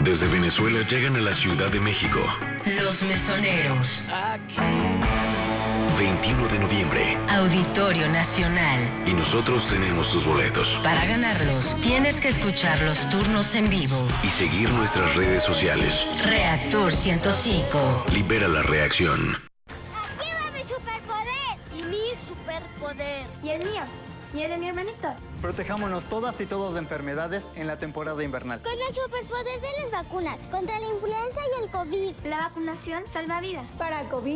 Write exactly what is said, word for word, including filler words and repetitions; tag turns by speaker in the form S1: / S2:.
S1: Desde Venezuela llegan a la Ciudad de México.
S2: Los Mesoneros.
S1: veintiuno de noviembre.
S2: Auditorio Nacional.
S1: Y nosotros tenemos tus boletos.
S2: Para ganarlos, tienes que escuchar los turnos en vivo.
S1: Y seguir nuestras redes sociales.
S2: Reactor ciento cinco.
S1: Libera la reacción.
S3: ¡Aquí va mi superpoder! Y mi superpoder.
S4: ¿Y el mío? ¿Y el de mi hermanito?
S5: Protejámonos todas y todos de enfermedades en la temporada invernal.
S3: Con el superpoder de las vacunas contra la influenza y el COVID.
S4: La vacunación salva vidas.
S6: Para COVID